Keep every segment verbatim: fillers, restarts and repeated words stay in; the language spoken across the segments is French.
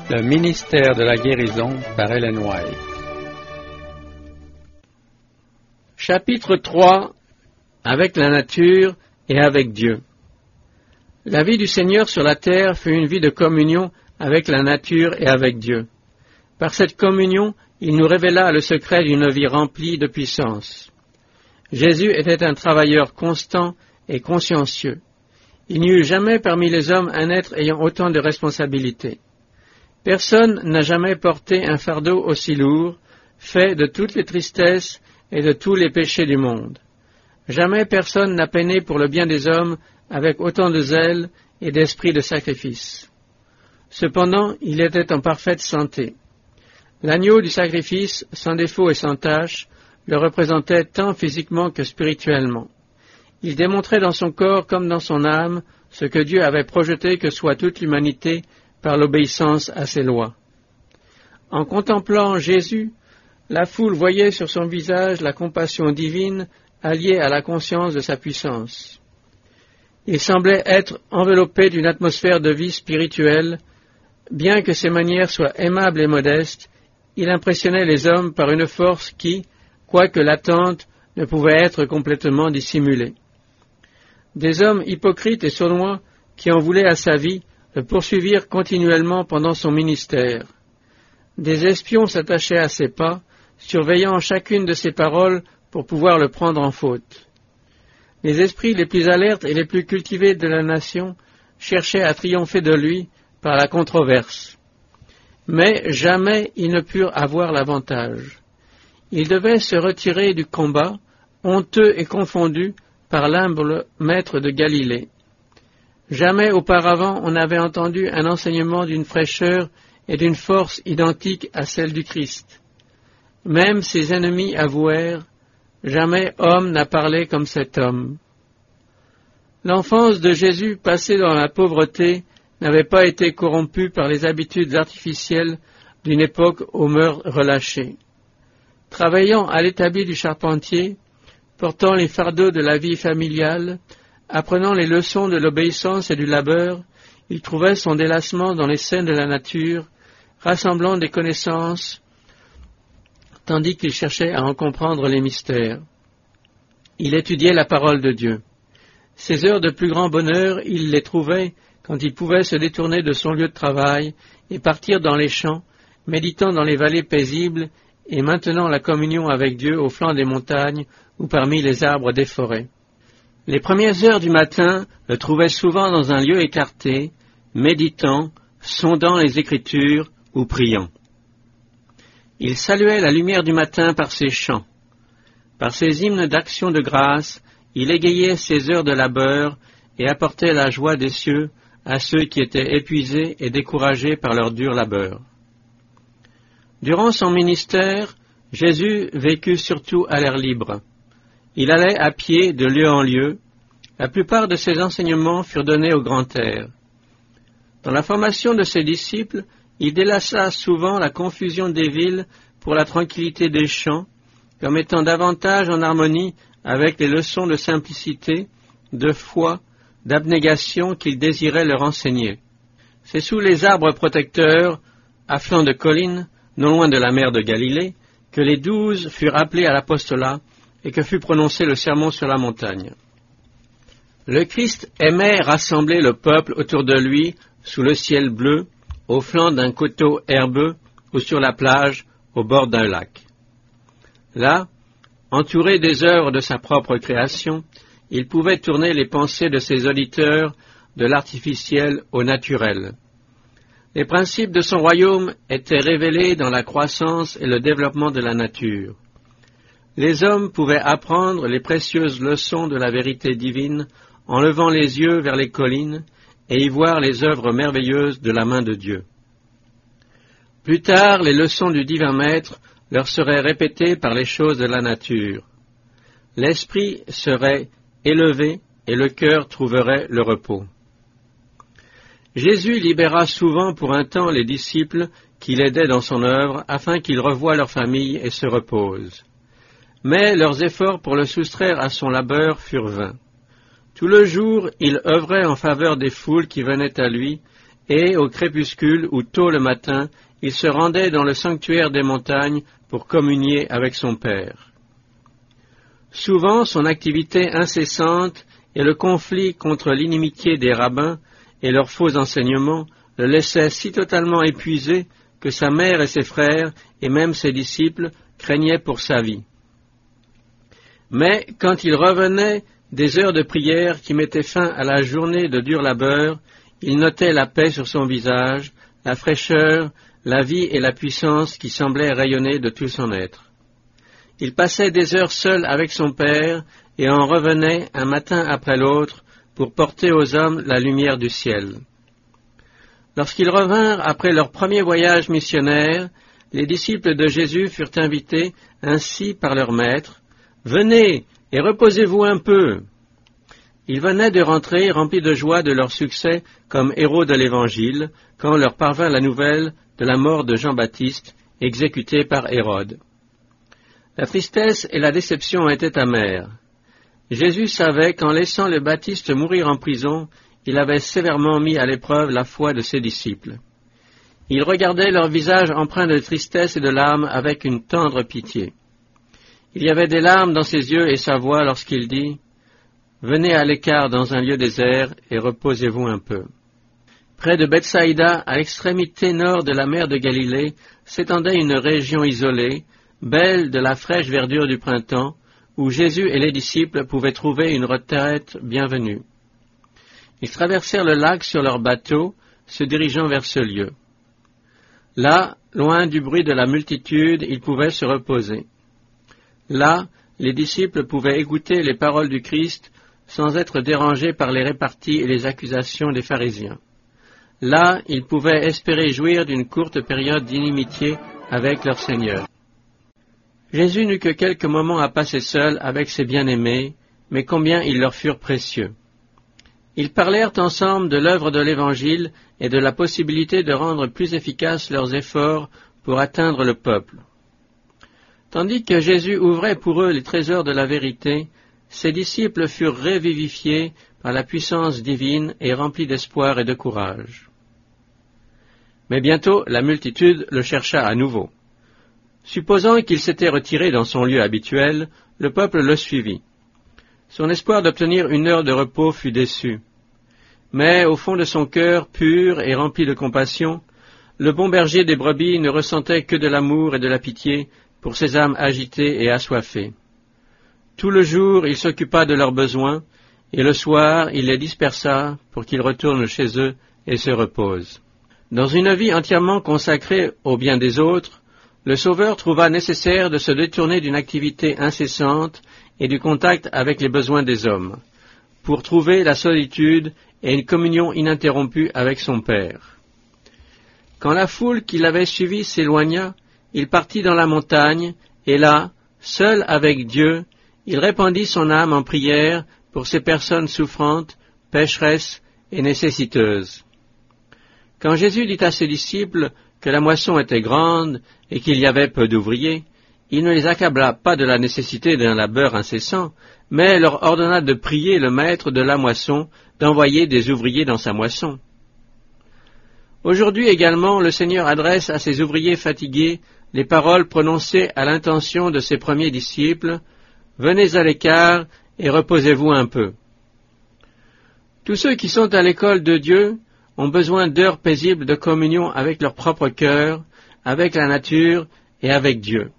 Le ministère de la guérison par Ellen White. Chapitre trois. Avec la nature et avec Dieu. La vie du Seigneur sur la terre fut une vie de communion avec la nature et avec Dieu. Par cette communion, il nous révéla le secret d'une vie remplie de puissance. Jésus était un travailleur constant et consciencieux. Il n'y eut jamais parmi les hommes un être ayant autant de responsabilités. Personne n'a jamais porté un fardeau aussi lourd, fait de toutes les tristesses et de tous les péchés du monde. Jamais personne n'a peiné pour le bien des hommes avec autant de zèle et d'esprit de sacrifice. Cependant, il était en parfaite santé. L'agneau du sacrifice, sans défaut et sans tache, le représentait tant physiquement que spirituellement. Il démontrait dans son corps comme dans son âme ce que Dieu avait projeté que soit toute l'humanité par l'obéissance à ses lois. En contemplant Jésus, la foule voyait sur son visage la compassion divine alliée à la conscience de sa puissance. Il semblait être enveloppé d'une atmosphère de vie spirituelle. Bien que ses manières soient aimables et modestes, il impressionnait les hommes par une force qui, quoique latente, ne pouvait être complètement dissimulée. Des hommes hypocrites et sournois qui en voulaient à sa vie le poursuivirent continuellement pendant son ministère. Des espions s'attachaient à ses pas, surveillant chacune de ses paroles pour pouvoir le prendre en faute. Les esprits les plus alertes et les plus cultivés de la nation cherchaient à triompher de lui par la controverse. Mais jamais ils ne purent avoir l'avantage. Ils devaient se retirer du combat, honteux et confondus par l'humble maître de Galilée. Jamais auparavant on n'avait entendu un enseignement d'une fraîcheur et d'une force identiques à celle du Christ. Même ses ennemis avouèrent, jamais homme n'a parlé comme cet homme. L'enfance de Jésus passée dans la pauvreté n'avait pas été corrompue par les habitudes artificielles d'une époque aux mœurs relâchées. Travaillant à l'établi du charpentier, portant les fardeaux de la vie familiale, apprenant les leçons de l'obéissance et du labeur, il trouvait son délassement dans les scènes de la nature, rassemblant des connaissances, tandis qu'il cherchait à en comprendre les mystères. Il étudiait la parole de Dieu. Ses heures de plus grand bonheur, il les trouvait quand il pouvait se détourner de son lieu de travail et partir dans les champs, méditant dans les vallées paisibles et maintenant la communion avec Dieu au flanc des montagnes ou parmi les arbres des forêts. Les premières heures du matin le trouvaient souvent dans un lieu écarté, méditant, sondant les Écritures ou priant. Il saluait la lumière du matin par ses chants. Par ses hymnes d'action de grâce, il égayait ses heures de labeur et apportait la joie des cieux à ceux qui étaient épuisés et découragés par leur dur labeur. Durant son ministère, Jésus vécut surtout à l'air libre. Il allait à pied de lieu en lieu. La plupart de ses enseignements furent donnés au grand air. Dans la formation de ses disciples, il délaça souvent la confusion des villes pour la tranquillité des champs, comme étant davantage en harmonie avec les leçons de simplicité, de foi, d'abnégation qu'il désirait leur enseigner. C'est sous les arbres protecteurs, à flanc de collines, non loin de la mer de Galilée, que les douze furent appelés à l'apostolat et que fut prononcé le sermon sur la montagne. Le Christ aimait rassembler le peuple autour de lui, sous le ciel bleu, au flanc d'un coteau herbeux ou sur la plage, au bord d'un lac. Là, entouré des œuvres de sa propre création, il pouvait tourner les pensées de ses auditeurs de l'artificiel au naturel. Les principes de son royaume étaient révélés dans la croissance et le développement de la nature. Les hommes pouvaient apprendre les précieuses leçons de la vérité divine en levant les yeux vers les collines et y voir les œuvres merveilleuses de la main de Dieu. Plus tard, les leçons du divin Maître leur seraient répétées par les choses de la nature. L'esprit serait élevé et le cœur trouverait le repos. Jésus libéra souvent pour un temps les disciples qui l'aidaient dans son œuvre afin qu'ils revoient leur famille et se reposent. Mais leurs efforts pour le soustraire à son labeur furent vains. Tout le jour, il œuvrait en faveur des foules qui venaient à lui et au crépuscule ou tôt le matin, il se rendait dans le sanctuaire des montagnes pour communier avec son Père. Souvent, son activité incessante et le conflit contre l'inimitié des rabbins et leurs faux enseignements le laissaient si totalement épuisé que sa mère et ses frères, et même ses disciples, craignaient pour sa vie. Mais quand il revenait des heures de prière qui mettaient fin à la journée de dur labeur, il notait la paix sur son visage, la fraîcheur, la vie et la puissance qui semblaient rayonner de tout son être. Il passait des heures seul avec son Père et en revenait un matin après l'autre pour porter aux hommes la lumière du ciel. Lorsqu'ils revinrent après leur premier voyage missionnaire, les disciples de Jésus furent invités ainsi par leur maître, « Venez et reposez-vous un peu !» Ils venaient de rentrer remplis de joie de leur succès comme héros de l'Évangile, quand leur parvint la nouvelle de la mort de Jean-Baptiste, exécuté par Hérode. La tristesse et la déception étaient amères. Jésus savait qu'en laissant le Baptiste mourir en prison, il avait sévèrement mis à l'épreuve la foi de ses disciples. Il regardait leur visage empreint de tristesse et de larmes avec une tendre pitié. Il y avait des larmes dans ses yeux et sa voix lorsqu'il dit « Venez à l'écart dans un lieu désert et reposez-vous un peu. » Près de Bethsaïda, à l'extrémité nord de la mer de Galilée, s'étendait une région isolée, belle de la fraîche verdure du printemps, où Jésus et les disciples pouvaient trouver une retraite bienvenue. Ils traversèrent le lac sur leur bateau, se dirigeant vers ce lieu. Là, loin du bruit de la multitude, ils pouvaient se reposer. Là, les disciples pouvaient écouter les paroles du Christ sans être dérangés par les réparties et les accusations des pharisiens. Là, ils pouvaient espérer jouir d'une courte période d'inimitié avec leur Seigneur. Jésus n'eut que quelques moments à passer seul avec ses bien-aimés, mais combien ils leur furent précieux. Ils parlèrent ensemble de l'œuvre de l'Évangile et de la possibilité de rendre plus efficaces leurs efforts pour atteindre le peuple. Tandis que Jésus ouvrait pour eux les trésors de la vérité, ses disciples furent revivifiés par la puissance divine et remplis d'espoir et de courage. Mais bientôt la multitude le chercha à nouveau. Supposant qu'il s'était retiré dans son lieu habituel, le peuple le suivit. Son espoir d'obtenir une heure de repos fut déçu. Mais au fond de son cœur pur et rempli de compassion, le bon berger des brebis ne ressentait que de l'amour et de la pitié pour ces âmes agitées et assoiffées. Tout le jour, il s'occupa de leurs besoins, et le soir, il les dispersa pour qu'ils retournent chez eux et se reposent. Dans une vie entièrement consacrée au bien des autres, le Sauveur trouva nécessaire de se détourner d'une activité incessante et du contact avec les besoins des hommes, pour trouver la solitude et une communion ininterrompue avec son Père. Quand la foule qui l'avait suivi s'éloigna, il partit dans la montagne, et là, seul avec Dieu, il répandit son âme en prière pour ces personnes souffrantes, pécheresses et nécessiteuses. Quand Jésus dit à ses disciples que la moisson était grande et qu'il y avait peu d'ouvriers, il ne les accabla pas de la nécessité d'un labeur incessant, mais leur ordonna de prier le maître de la moisson d'envoyer des ouvriers dans sa moisson. Aujourd'hui également, le Seigneur adresse à ses ouvriers fatigués les paroles prononcées à l'intention de ses premiers disciples, « Venez à l'écart et reposez-vous un peu ». Tous ceux qui sont à l'école de Dieu ont besoin d'heures paisibles de communion avec leur propre cœur, avec la nature et avec Dieu.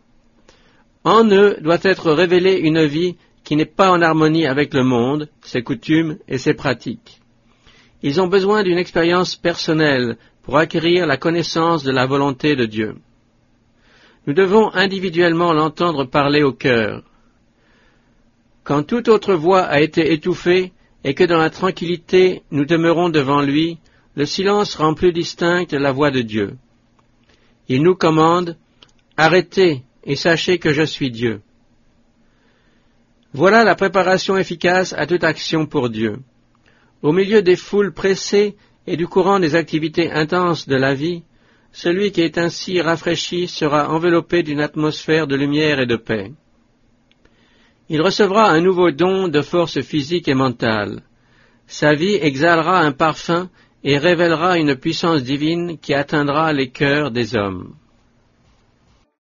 En eux doit être révélée une vie qui n'est pas en harmonie avec le monde, ses coutumes et ses pratiques. Ils ont besoin d'une expérience personnelle pour acquérir la connaissance de la volonté de Dieu. Nous devons individuellement l'entendre parler au cœur. Quand toute autre voix a été étouffée et que dans la tranquillité nous demeurons devant lui, le silence rend plus distincte la voix de Dieu. Il nous commande « Arrêtez et sachez que je suis Dieu ». Voilà la préparation efficace à toute action pour Dieu. Au milieu des foules pressées et du courant des activités intenses de la vie, celui qui est ainsi rafraîchi sera enveloppé d'une atmosphère de lumière et de paix. Il recevra un nouveau don de force physique et mentale. Sa vie exhalera un parfum et révélera une puissance divine qui atteindra les cœurs des hommes.